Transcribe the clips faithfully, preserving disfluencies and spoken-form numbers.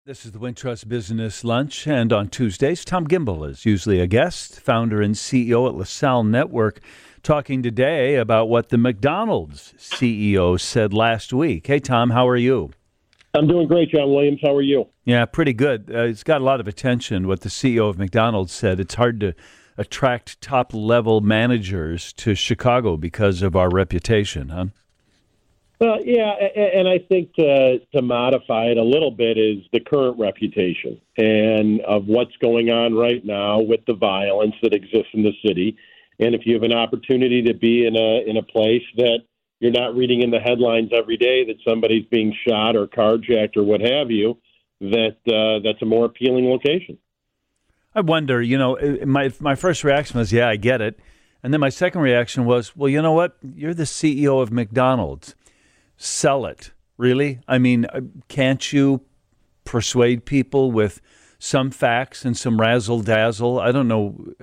This is the Wintrust Business Lunch, and on Tuesdays, Tom Gimbel is usually a guest, founder and C E O at LaSalle Network, talking today about what the McDonald's C E O said last week. Hey, Tom, how are you? I'm doing great, John Williams. How are you? Yeah, pretty good. Uh, it's got a lot of attention, what the C E O of McDonald's said. It's hard to attract top-level managers to Chicago because of our reputation, huh? Well, yeah, and I think to, to modify it a little bit is the current reputation and of what's going on right now with the violence that exists in the city. And if you have an opportunity to be in a in a place that you're not reading in the headlines every day that somebody's being shot or carjacked or what have you, that uh, that's a more appealing location. I wonder, you know, my my first reaction was, yeah, I get it. And then my second reaction was, well, you know what? You're the C E O of McDonald's. Sell it, really? I mean, can't you persuade people with some facts and some razzle-dazzle? I don't know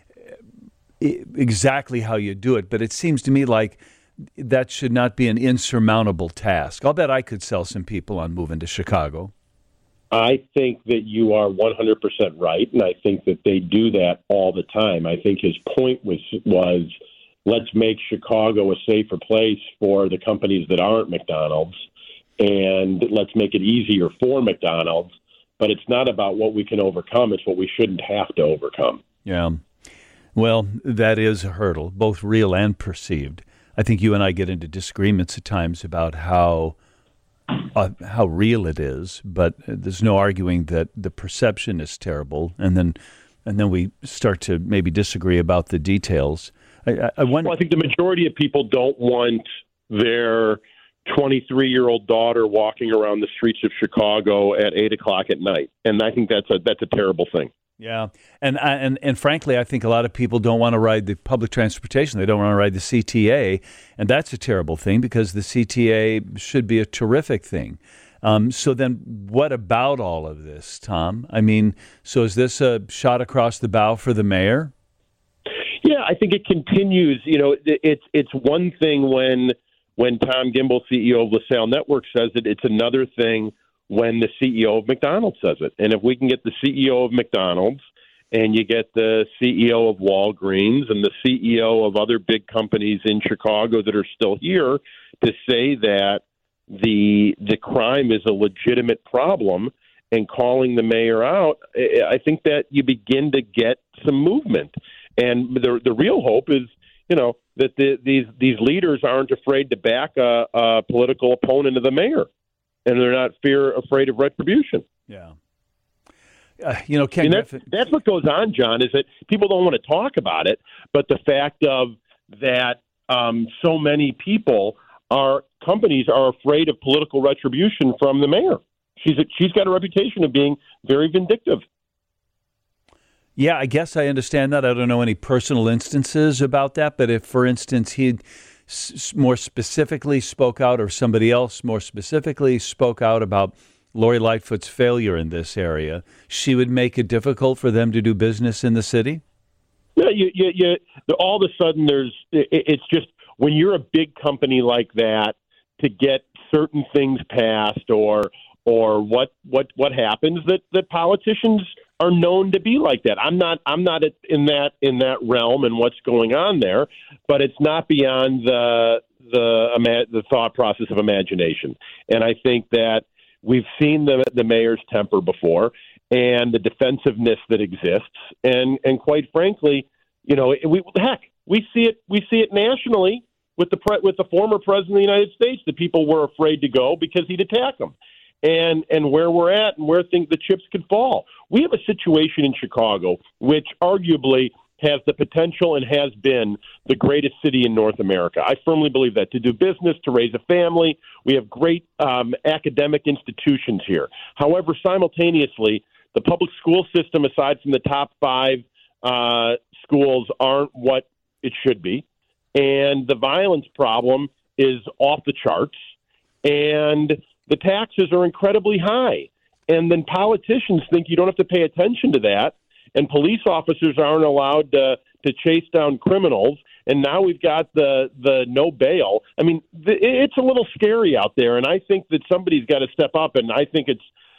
exactly how you do it, but it seems to me like that should not be an insurmountable task. I'll bet I could sell some people on moving to Chicago. I think that you are one hundred percent right, and I think that they do that all the time. I think his point was was... let's make Chicago a safer place for the companies that aren't McDonald's, and let's make it easier for McDonald's. But it's not about what we can overcome. It's what we shouldn't have to overcome. Yeah. Well, that is a hurdle, both real and perceived. I think you and I get into disagreements at times about how uh, how real it is, but there's no arguing that the perception is terrible, and then and then we start to maybe disagree about the details. I, I, wonder- well, I think the majority of people don't want their twenty-three-year-old daughter walking around the streets of Chicago at eight o'clock at night, and I think that's a that's a terrible thing. Yeah, and and and frankly, I think a lot of people don't want to ride the public transportation. They don't want to ride the C T A, and that's a terrible thing because the C T A should be a terrific thing. Um, so then, what about all of this, Tom? I mean, so is this a shot across the bow for the mayor? Yeah, I think it continues. You know, it's it's one thing when when Tom Gimbel, C E O of LaSalle Network, says it. It's another thing when the C E O of McDonald's says it. And if we can get the C E O of McDonald's and you get the C E O of Walgreens and the C E O of other big companies in Chicago that are still here to say that the the crime is a legitimate problem and calling the mayor out, I think that you begin to get some movement. And the the real hope is, you know, that the, these these leaders aren't afraid to back a, a political opponent of the mayor, and they're not fear afraid of retribution. Yeah, uh, you know, Ken I mean, that's, Griffin. That's what goes on, John. Is that people don't want to talk about it, but the fact of that um, so many people are companies are afraid of political retribution from the mayor. She's a, she's got a reputation of being very vindictive. Yeah, I guess I understand that. I don't know any personal instances about that, but if, for instance, he s- more specifically spoke out or somebody else more specifically spoke out about Lori Lightfoot's failure in this area, she would make it difficult for them to do business in the city? Yeah, you, you, you, all of a sudden there's it, it's just when you're a big company like that to get certain things passed or or what what what happens that, that politicians are known to be like that. I'm not. I'm not in that in that realm and what's going on there, but it's not beyond the the the thought process of imagination. And I think that we've seen the the mayor's temper before and the defensiveness that exists. And and quite frankly, you know, we heck, we see it. We see it nationally with the pre, with the former president of the United States. The people were afraid to go because he'd attack them. And and where we're at and where think the chips could fall. We have a situation in Chicago which arguably has the potential and has been the greatest city in North America. I firmly believe that. To do business, to raise a family, we have great um, academic institutions here. However, simultaneously, the public school system, aside from the top five uh, schools, aren't what it should be. And the violence problem is off the charts. And the taxes are incredibly high. And then politicians think you don't have to pay attention to that. And police officers aren't allowed to, to chase down criminals. And now we've got the, the no bail. I mean, th- it's a little scary out there. And I think that somebody's got to step up. And I think it's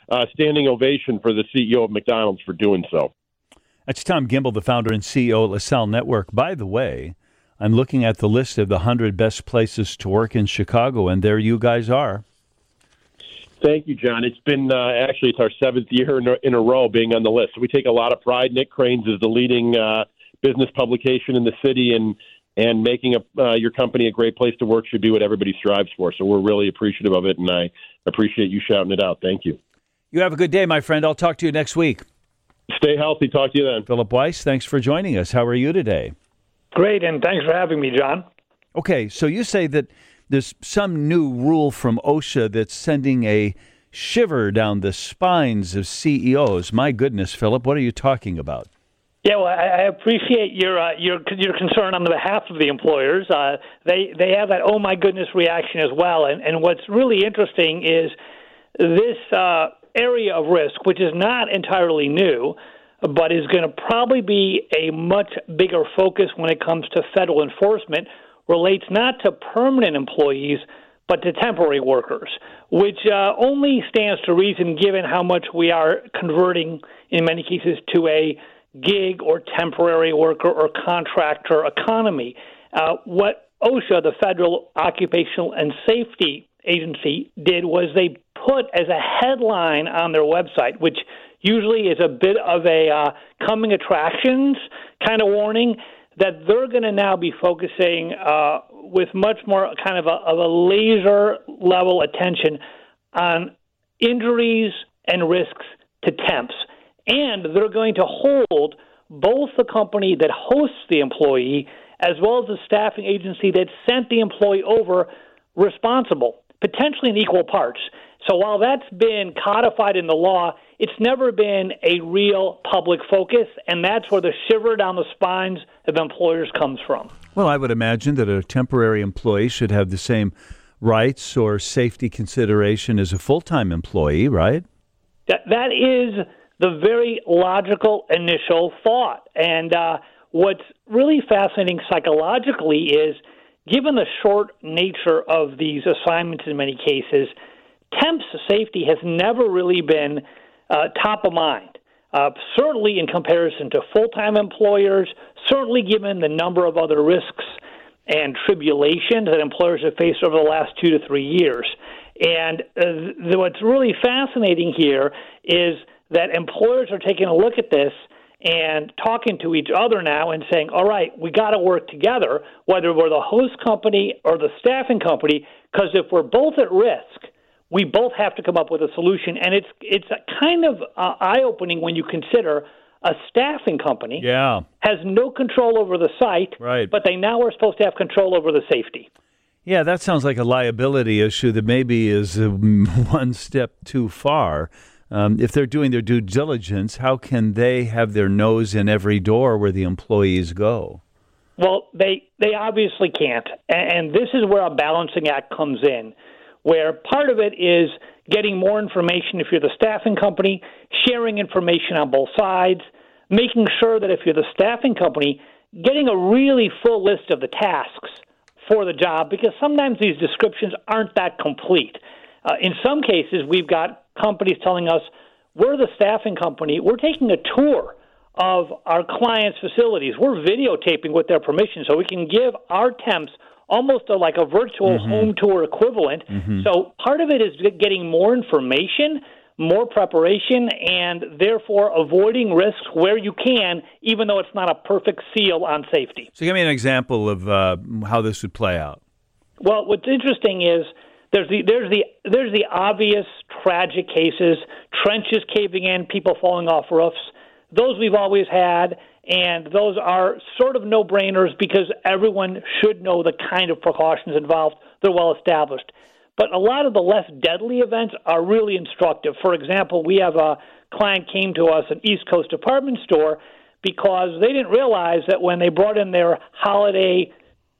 uh, standing ovation for the C E O of McDonald's for doing so. That's Tom Gimbel, the founder and C E O at LaSalle Network. By the way, I'm looking at the list of the one hundred best places to work in Chicago, and there you guys are. Thank you, John. It's been uh, actually it's our seventh year in a, in a row being on the list. So we take a lot of pride. Nick Cranes is the leading uh, business publication in the city, and and making a, uh, your company a great place to work should be what everybody strives for. So we're really appreciative of it, and I appreciate you shouting it out. Thank you. You have a good day, my friend. I'll talk to you next week. Stay healthy. Talk to you then. Philip Weiss, thanks for joining us. How are you today? Great, and thanks for having me, John. Okay, so you say that there's some new rule from OSHA that's sending a shiver down the spines of C E Os. My goodness, Philip, what are you talking about? Yeah, well, I I appreciate your uh, your your concern on the behalf of the employers. Uh, they they have that oh my goodness reaction as well, and and what's really interesting is this uh, area of risk, which is not entirely new, but is going to probably be a much bigger focus when it comes to federal enforcement, relates not to permanent employees, but to temporary workers, which uh, only stands to reason given how much we are converting, in many cases, to a gig or temporary worker or contractor economy. Uh, what OSHA, the Federal Occupational and Safety Agency, did was they put as a headline on their website, which usually is a bit of a uh, coming attractions kind of warning, that they're going to now be focusing uh, with much more kind of a, of a laser level attention on injuries and risks to temps. And they're going to hold both the company that hosts the employee as well as the staffing agency that sent the employee over responsible, potentially in equal parts. So while that's been codified in the law, it's never been a real public focus, and that's where the shiver down the spines of employers comes from. Well, I would imagine that a temporary employee should have the same rights or safety consideration as a full-time employee, right? That That is the very logical initial thought. And uh, what's really fascinating psychologically is, given the short nature of these assignments in many cases, temps safety has never really been uh, top of mind, uh, certainly in comparison to full-time employers, certainly given the number of other risks and tribulations that employers have faced over the last two to three years. And uh, what's really fascinating here is that employers are taking a look at this and talking to each other now and saying, all right, we got to work together, whether we're the host company or the staffing company, because if we're both at risk, we both have to come up with a solution. And it's it's kind of uh, eye-opening when you consider a staffing company yeah. has no control over the site, right. but they now are supposed to have control over the safety. Yeah, that sounds like a liability issue that maybe is uh, one step too far. Um, if they're doing their due diligence, how can they have their nose in every door where the employees go? Well, they they obviously can't, and this is where a balancing act comes in, where part of it is getting more information if you're the staffing company, sharing information on both sides, making sure that if you're the staffing company, getting a really full list of the tasks for the job, because sometimes these descriptions aren't that complete. Uh, in some cases, we've got companies telling us, we're the staffing company, we're taking a tour of our clients' facilities. We're videotaping with their permission so we can give our temps almost a, like a virtual mm-hmm. home tour equivalent. Mm-hmm. So part of it is getting more information, more preparation, and therefore avoiding risks where you can, even though it's not a perfect seal on safety. So give me an example of uh, how this would play out. Well, what's interesting is There's the there's the there's the obvious tragic cases, trenches caving in, people falling off roofs. Those we've always had, and those are sort of no-brainers because everyone should know the kind of precautions involved. They're well established. But a lot of the less deadly events are really instructive. For example, we have a client came to us, an East Coast department store, because they didn't realize that when they brought in their holiday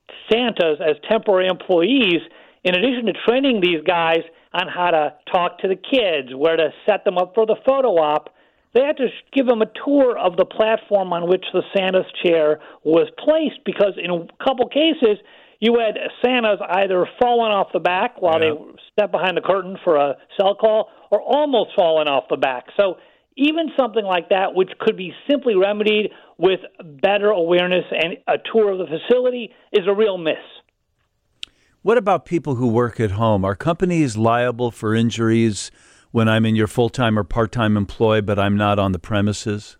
Santas as temporary employees, in addition to training these guys on how to talk to the kids, where to set them up for the photo op, they had to give them a tour of the platform on which the Santa's chair was placed, because in a couple cases, you had Santas either falling off the back while Yeah. they step behind the curtain for a cell call or almost falling off the back. So even something like that, which could be simply remedied with better awareness and a tour of the facility, is a real miss. What about people who work at home? Are companies liable for injuries when I'm in your full-time or part-time employee, but I'm not on the premises?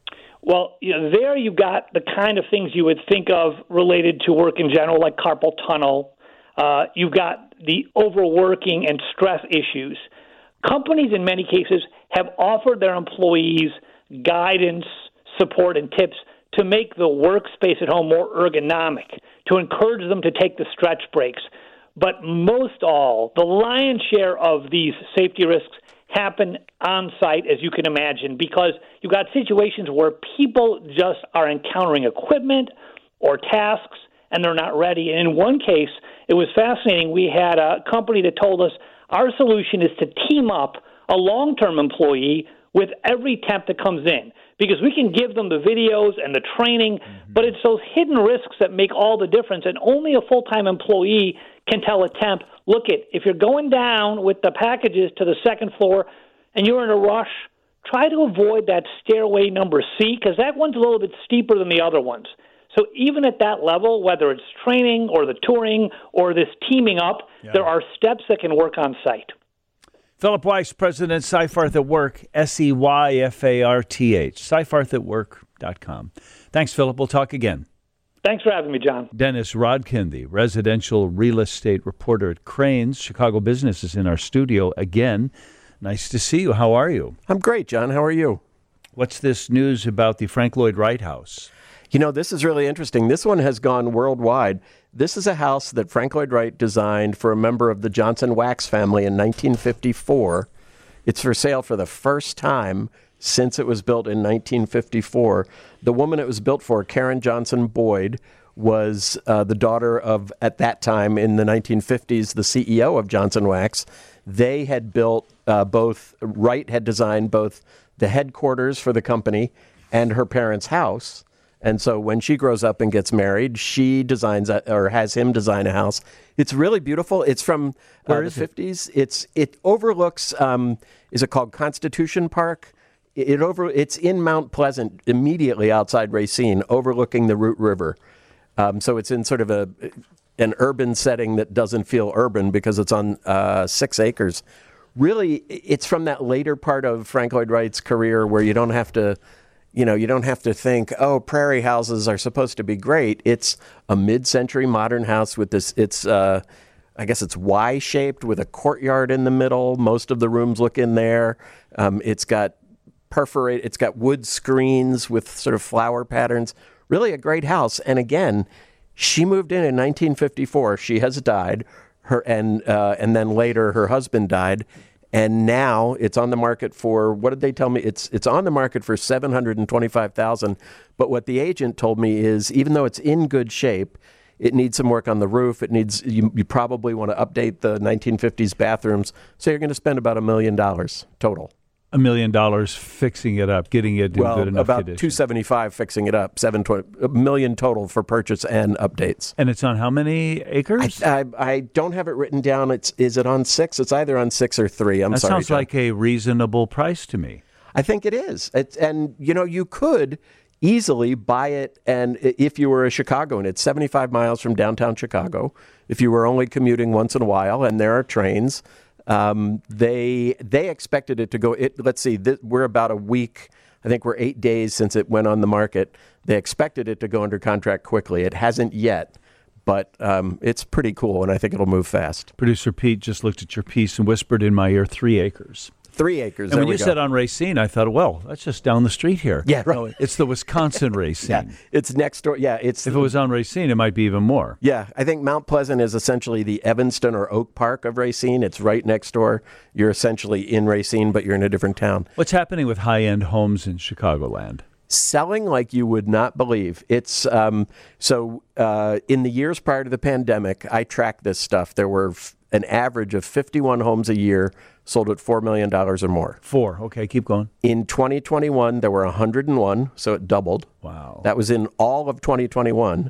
Well, you know, there you got the kind of things you would think of related to work in general, like carpal tunnel. Uh, you've got the overworking and stress issues. Companies, in many cases, have offered their employees guidance, support, and tips to make the workspace at home more ergonomic, to encourage them to take the stretch breaks. But most all, the lion's share of these safety risks happen on site, as you can imagine, because you've got situations where people just are encountering equipment or tasks and they're not ready. And in one case, it was fascinating. We had a company that told us our solution is to team up a long-term employee with every temp that comes in, because we can give them the videos and the training, mm-hmm. but it's those hidden risks that make all the difference. And only a full-time employee can tell a temp, look, it if you're going down with the packages to the second floor and you're in a rush, try to avoid that stairway number C, because that one's a little bit steeper than the other ones. So even at that level, whether it's training or the touring or this teaming up, yeah. there are steps that can work on site. Philip Weiss, President, Seyfarth at Work, S E Y F A R T H, seyfarth at work dot com. Thanks, Philip. We'll talk again. Thanks for having me, John. Dennis Rodkin, the residential real estate reporter at Crain's Chicago Business, is in our studio again. Nice to see you. How are you? I'm great, John. How are you? What's this news about the Frank Lloyd Wright House? You know, this is really interesting. This one has gone worldwide. This is a house that Frank Lloyd Wright designed for a member of the Johnson Wax family in nineteen fifty-four. It's for sale for the first time since it was built in nineteen fifty-four. The woman it was built for, Karen Johnson Boyd, was uh, the daughter of, at that time in the nineteen fifties, the C E O of Johnson Wax. They had built uh, both, Wright had designed both the headquarters for the company and her parents' house. And so when she grows up and gets married, she designs a, or has him design a house. It's really beautiful. It's from uh, the fifties. It? It's it overlooks. Um, is it called Constitution Park? It, it over. It's in Mount Pleasant, immediately outside Racine, overlooking the Root River. Um, so it's in sort of a an urban setting that doesn't feel urban because it's on uh, six acres. Really, it's from that later part of Frank Lloyd Wright's career where you don't have to. You know, you don't have to think, oh, prairie houses are supposed to be great. It's a mid-century modern house with this, it's, uh, I guess it's Y-shaped with a courtyard in the middle. Most of the rooms look in there. Um, it's got perforate, it's got wood screens with sort of flower patterns. Really a great house. And again, she moved in in nineteen fifty-four. She has died, her and uh, and then later her husband died. And now it's on the market for, what did they tell me? It's it's on the market for seven hundred twenty-five thousand dollars. But what the agent told me is, even though it's in good shape, it needs some work on the roof. It needs, you, you probably want to update the nineteen fifties bathrooms. So you're going to spend about a million dollars total. A million dollars fixing it up, getting it in well, good enough about condition. two seventy-five fixing it up, seven twenty, a million total for purchase and updates. And it's on how many acres? I, I, I don't have it written down. It's is it on six? It's either on six or three. I'm that sorry. That sounds John. like a reasonable price to me. I think it is. It's, and you know, you could easily buy it, and if you were a Chicagoan, it's seventy-five miles from downtown Chicago. If you were only commuting once in a while, and there are trains. Um, they they expected it to go. It, let's see, th- we're about a week. I think we're eight days since it went on the market. They expected it to go under contract quickly. It hasn't yet, but um, it's pretty cool, and I think it'll move fast. Producer Pete just looked at your piece and whispered in my ear, three acres. Three acres. And there when we you go. said on Racine, I thought, well, that's just down the street here. Yeah, right. No, it's the Wisconsin Racine. Yeah, it's next door. Yeah, it's. If it was on Racine, it might be even more. Yeah, I think Mount Pleasant is essentially the Evanston or Oak Park of Racine. It's right next door. You're essentially in Racine, but you're in a different town. What's happening with high-end homes in Chicagoland? Selling like you would not believe. It's um, so uh, in the years prior to the pandemic, I tracked this stuff. There were f- an average of fifty-one homes a year sold at four million dollars or more. Four. Okay, keep going. In twenty twenty-one, there were one hundred one, so it doubled. Wow. That was in all of twenty twenty-one.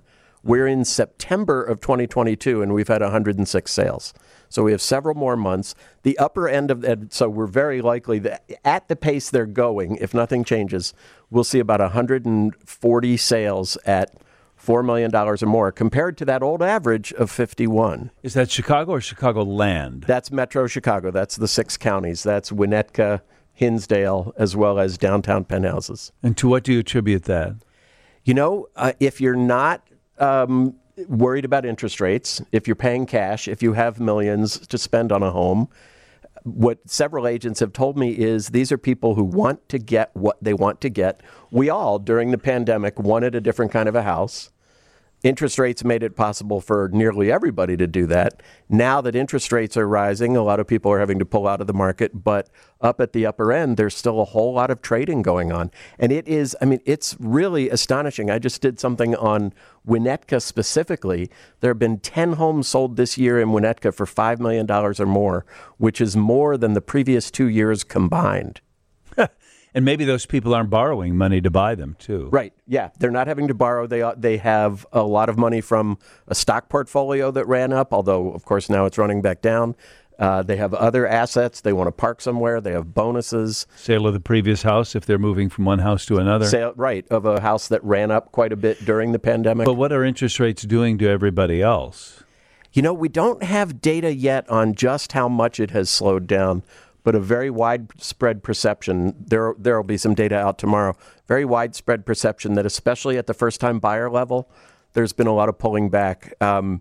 We're in September of twenty twenty-two, and we've had one hundred six sales. So we have several more months. The upper end of that, so we're very likely that at the pace they're going, if nothing changes, we'll see about one hundred forty sales at four million dollars or more, compared to that old average of fifty-one. Is that Chicago or Chicagoland? That's Metro Chicago. That's the six counties. That's Winnetka, Hinsdale, as well as downtown penthouses. And to what do you attribute that? You know, uh, if you're not um, worried about interest rates, if you're paying cash, if you have millions to spend on a home, what several agents have told me is these are people who want to get what they want to get. We all, during the pandemic, wanted a different kind of a house. Interest rates made it possible for nearly everybody to do that. Now that interest rates are rising, a lot of people are having to pull out of the market, but up at the upper end, there's still a whole lot of trading going on. And it is, I mean, it's really astonishing. I just did something on Winnetka specifically. There have been ten homes sold this year in Winnetka for five million dollars or more, which is more than the previous two years combined. And maybe those people aren't borrowing money to buy them, too. Right. Yeah. They're not having to borrow. They they have a lot of money from a stock portfolio that ran up, although, of course, now it's running back down. Uh, they have other assets. They want to park somewhere. They have bonuses. Sale of the previous house if they're moving from one house to another. Sale, right, of a house that ran up quite a bit during the pandemic. But what are interest rates doing to everybody else? You know, we don't have data yet on just how much it has slowed down, but a very widespread perception, there there will be some data out tomorrow, very widespread perception that especially at the first-time buyer level, there's been a lot of pulling back. Um,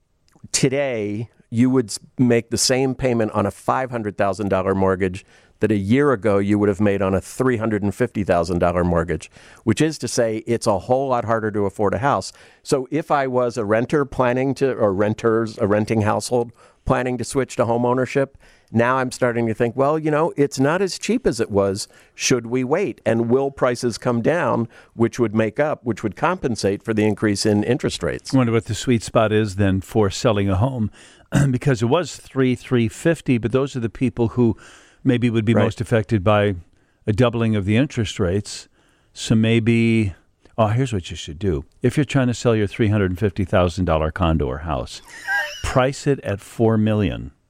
today, you would make the same payment on a five hundred thousand dollars mortgage that a year ago you would have made on a three hundred fifty thousand dollars mortgage, which is to say it's a whole lot harder to afford a house. So if I was a renter planning to, or renters, a renting household planning to switch to home ownership, now I'm starting to think, well, you know, it's not as cheap as it was. Should we wait? And will prices come down, which would make up, which would compensate for the increase in interest rates? I wonder what the sweet spot is then for selling a home, because it was three, three fifty, but those are the people who maybe would be right. most affected by a doubling of the interest rates. So maybe, oh, here's what you should do. If you're trying to sell your three hundred fifty thousand dollars condo or house, price it at four million dollars.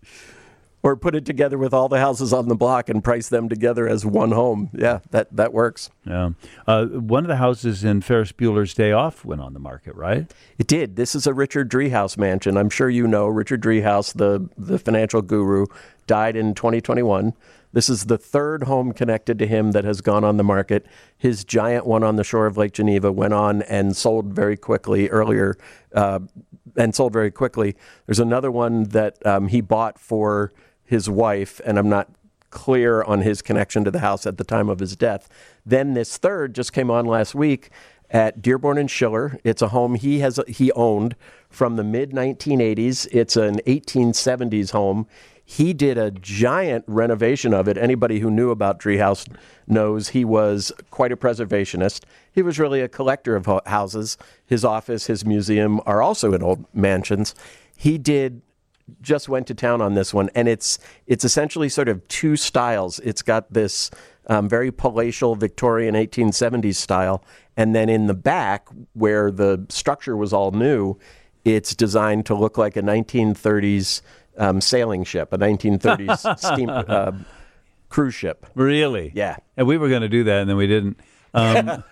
Or put it together with all the houses on the block and price them together as one home. Yeah, that, that works. Yeah. Uh, one of the houses in Ferris Bueller's Day Off went on the market, right? It did. This is a Richard Driehaus mansion. I'm sure you know Richard Driehaus, the, the financial guru, died in twenty twenty-one. This is the third home connected to him that has gone on the market. His giant one on the shore of Lake Geneva went on and sold very quickly earlier, uh, and sold very quickly. There's another one that um, he bought for his wife, and I'm not clear on his connection to the house at the time of his death. Then this third just came on last week at Dearborn and Schiller. It's a home he has he owned from the mid nineteen eighties. It's an eighteen seventies home. He did a giant renovation of it. Anybody who knew about Driehaus knows he was quite a preservationist. He was really a collector of houses. His office, his museum are also in old mansions. He did just went to town on this one, and it's it's essentially sort of two styles. It's got this um, very palatial Victorian eighteen seventies style, and then in the back, where the structure was all new, it's designed to look like a nineteen thirties um, sailing ship, a nineteen thirties steam uh, cruise ship. Really? Yeah. And we were going to do that, and then we didn't. Um,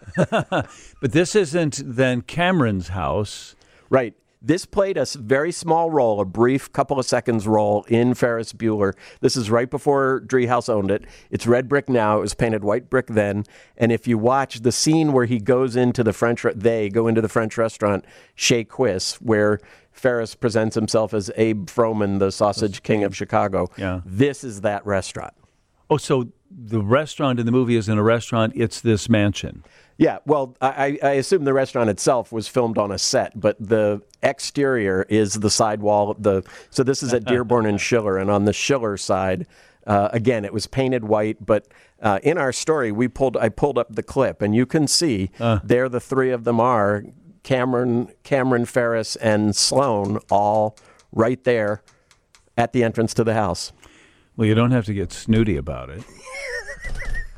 but this isn't then Cameron's house. Right. This played a very small role, a brief couple of seconds role in Ferris Bueller. This is right before Driehaus owned it. It's red brick now. It was painted white brick then. And if you watch the scene where he goes into the French, re- they go into the French restaurant, Chez Cuisse, where Ferris presents himself as Abe Froman, the sausage king of Chicago. Yeah. This is that restaurant. Oh, so the restaurant in the movie isn't a restaurant, it's this mansion. Yeah, well, I, I assume the restaurant itself was filmed on a set, but the exterior is the sidewall. The so this is at Dearborn and Schiller, and on the Schiller side, uh, again, it was painted white. But uh, in our story, we pulled I pulled up the clip, and you can see uh. there the three of them are Cameron, Cameron Ferris, and Sloan, all right there at the entrance to the house. Well, you don't have to get snooty about it.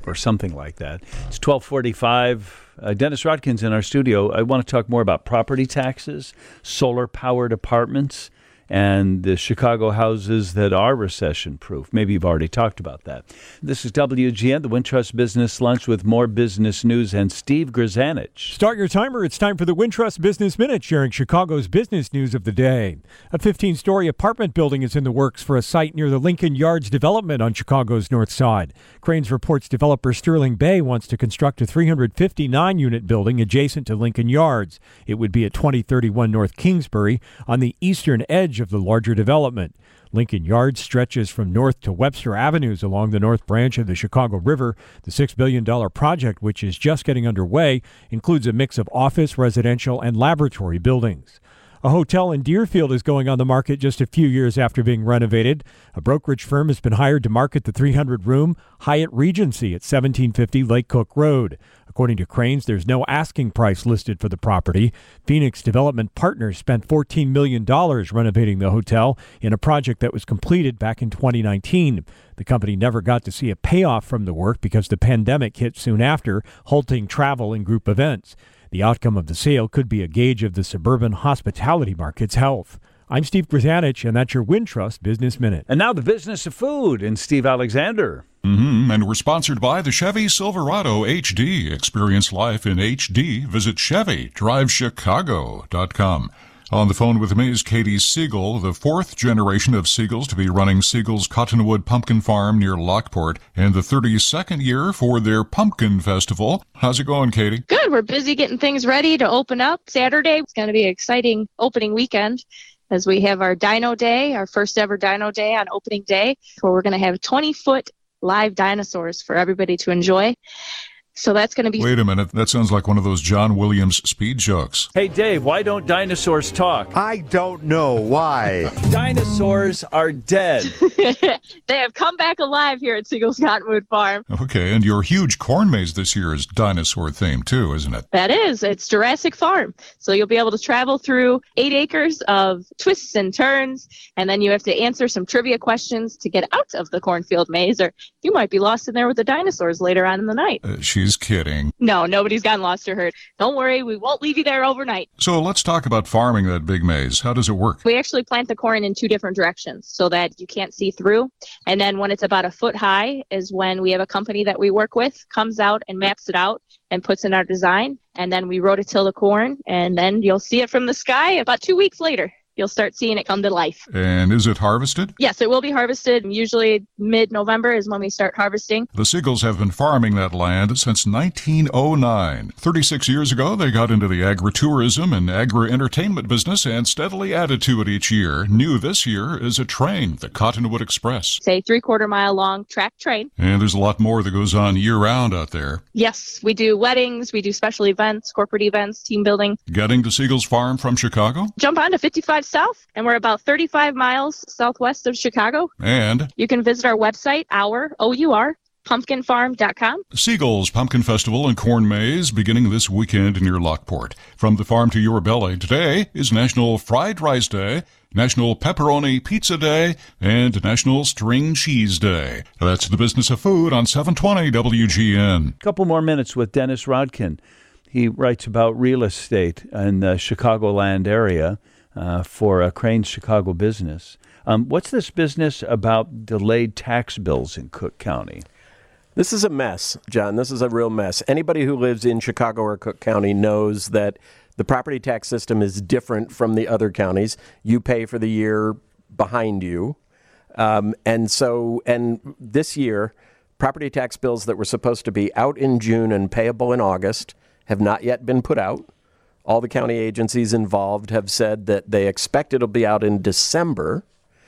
or something like that. It's twelve forty-five. Uh, Dennis Rodkin's in our studio. I want to talk more about property taxes, solar-powered apartments, and the Chicago houses that are recession-proof. Maybe you've already talked about that. This is W G N, the Wintrust Business Lunch, with more business news and Steve Grzanich. Start your timer. It's time for the Wintrust Business Minute, sharing Chicago's business news of the day. A fifteen-story apartment building is in the works for a site near the Lincoln Yards development on Chicago's north side. Cranes reports developer Sterling Bay wants to construct a three hundred fifty-nine unit building adjacent to Lincoln Yards. It would be at twenty thirty-one North Kingsbury on the eastern edge of the larger development. Lincoln Yards stretches from North to Webster Avenues along the north branch of the Chicago River. The six billion dollars project, which is just getting underway, includes a mix of office, residential, and laboratory buildings. A hotel in Deerfield is going on the market just a few years after being renovated. A brokerage firm has been hired to market the three hundred room Hyatt Regency at seventeen fifty Lake Cook Road. According to Cranes, there's no asking price listed for the property. Phoenix Development Partners spent fourteen million dollars renovating the hotel in a project that was completed back in twenty nineteen. The company never got to see a payoff from the work because the pandemic hit soon after, halting travel and group events. The outcome of the sale could be a gauge of the suburban hospitality market's health. I'm Steve Grzanich, and that's your Wintrust Business Minute. And now the business of food and Steve Alexander. Mm-hmm. And we're sponsored by the Chevy Silverado H D. Experience life in H D. Visit Chevy Drive Chicago dot com. On the phone with me is Katie Siegel, the fourth generation of Siegels to be running Siegel's Cottonwood Pumpkin Farm near Lockport, and the thirty-second year for their Pumpkin Festival. How's it going, Katie? Good. We're busy getting things ready to open up. Saturday is going to be an exciting opening weekend as we have our Dino Day, our first ever Dino Day on opening day, where we're going to have twenty-foot live dinosaurs for everybody to enjoy. So that's going to be... Wait a minute. That sounds like one of those John Williams speed jokes. Hey, Dave, why don't dinosaurs talk? I don't know why. Dinosaurs are dead. They have come back alive here at Siegel's Cottonwood Farm. Okay, and your huge corn maze this year is dinosaur themed too, isn't it? That is. It's Jurassic Farm. So you'll be able to travel through eight acres of twists and turns, and then you have to answer some trivia questions to get out of the cornfield maze, or you might be lost in there with the dinosaurs later on in the night. Uh, she's kidding. No, nobody's gotten lost or hurt. Don't worry, we won't leave you there overnight. So let's talk about farming that big maze. How does it work? We actually plant the corn in two different directions so that you can't see through. And then when it's about a foot high is when we have a company that we work with comes out and maps it out and puts in our design. And then we rototill the corn, and then you'll see it from the sky about two weeks later. You'll start seeing it come to life. And is it harvested? Yes, it will be harvested. Usually mid-November is when we start harvesting. The Siegels have been farming that land since nineteen oh nine. thirty-six years ago, they got into the agritourism and agri-entertainment business and steadily added to it each year. New this year is a train, the Cottonwood Express. Say three-quarter mile long track train. And there's a lot more that goes on year-round out there. Yes, we do weddings, we do special events, corporate events, team building. Getting to Siegel's Farm from Chicago? Jump on to fifty-five South, and we're about thirty-five miles southwest of Chicago. And you can visit our website, our, O U R, pumpkin farm dot com. Siegel's Pumpkin Festival and Corn Maze beginning this weekend near Lockport. From the farm to your belly, today is National Fried Rice Day, National Pepperoni Pizza Day, and National String Cheese Day. That's the business of food on seven twenty W G N. A couple more minutes with Dennis Rodkin. He writes about real estate in the Chicagoland area. Uh, for a Cranes Chicago business. Um, what's this business about delayed tax bills in Cook County? This is a mess, John. This is a real mess. Anybody who lives in Chicago or Cook County knows that the property tax system is different from the other counties. You pay for the year behind you. Um, and so, and this year, property tax bills that were supposed to be out in June and payable in August have not yet been put out. All the county agencies involved have said that they expect it'll be out in December.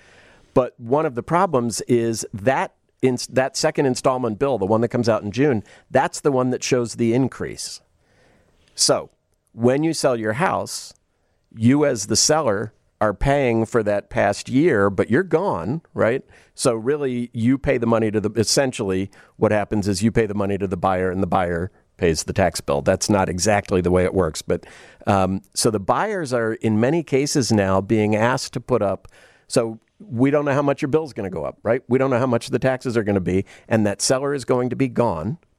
But one of the problems is that in, that second installment bill, the one that comes out in June, that's the one that shows the increase. So when you sell your house, you as the seller are paying for that past year, but you're gone, right? So really you pay the money to the, essentially what happens is you pay the money to the buyer and the buyer pays the tax bill. That's not exactly the way it works. But um, so the buyers are, in many cases now, being asked to put up. So we don't know how much your bill's going to go up, right? We don't know how much the taxes are going to be. And that seller is going to be gone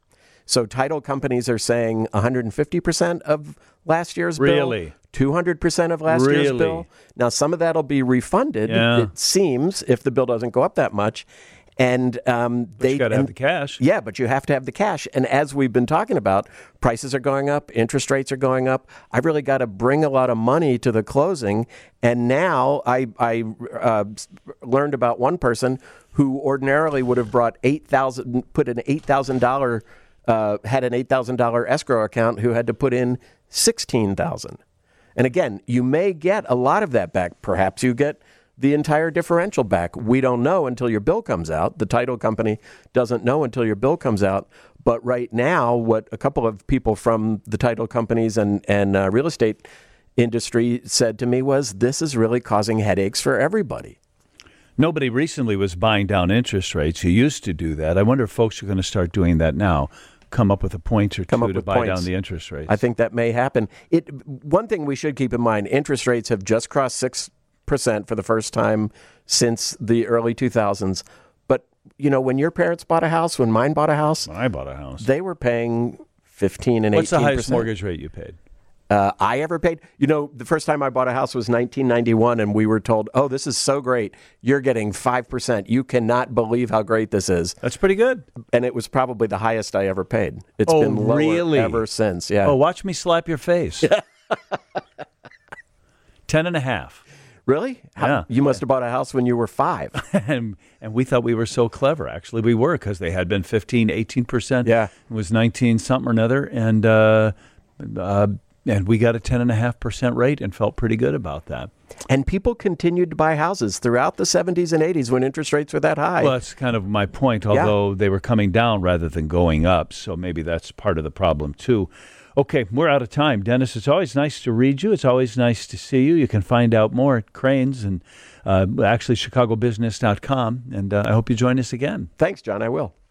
So title companies are saying one hundred fifty percent of last year's bill. Really? two hundred percent of last Really? year's bill. Now, some of that will be refunded, Yeah. it seems, if the bill doesn't go up that much. And um, But they you got to and- have the cash. Yeah, but you have to have the cash. And as we've been talking about, prices are going up, interest rates are going up. I've really got to bring a lot of money to the closing. And now I, I uh, learned about one person who ordinarily would have brought eight thousand, put an eight thousand dollars, uh, had an eight thousand dollars escrow account, who had to put in sixteen thousand dollars. And again, you may get a lot of that back. Perhaps you get the entire differential back. We don't know until your bill comes out. The title company doesn't know until your bill comes out. But right now, what a couple of people from the title companies and, and uh, real estate industry said to me was, this is really causing headaches for everybody. Nobody recently was buying down interest rates. You used to do that. I wonder if folks are going to start doing that now. Come up with a point or Come two up to with buy points. down the interest rates. I think that may happen. It one thing we should keep in mind, interest rates have just crossed six percent for the first time since the early two thousands. But, you know, when your parents bought a house, when mine bought a house, When I bought a house. they were paying fifteen and What's eighteen percent. the highest mortgage rate you paid? Uh, I ever paid. You know, the first time I bought a house was nineteen ninety-one, and we were told, oh, this is so great. You're getting five percent. You cannot believe how great this is. That's pretty good. And it was probably the highest I ever paid. It's Oh, been lower really? ever since. Yeah. Oh, watch me slap your face. Ten and a half. Really? How- Yeah. You must have bought a house when you were five. and and we thought we were so clever. Actually, we were, because they had been fifteen, eighteen percent. Yeah. It was nineteen something or another. And, uh, uh, and we got a ten and a half percent rate and felt pretty good about that. And people continued to buy houses throughout the seventies and eighties when interest rates were that high. Well, that's kind of my point, although they were coming down rather than going up. So maybe that's part of the problem, too. Okay, we're out of time. Dennis, it's always nice to read you. It's always nice to see you. You can find out more at Cranes and uh, actually chicago business dot com. And uh, I hope you join us again. Thanks, John. I will.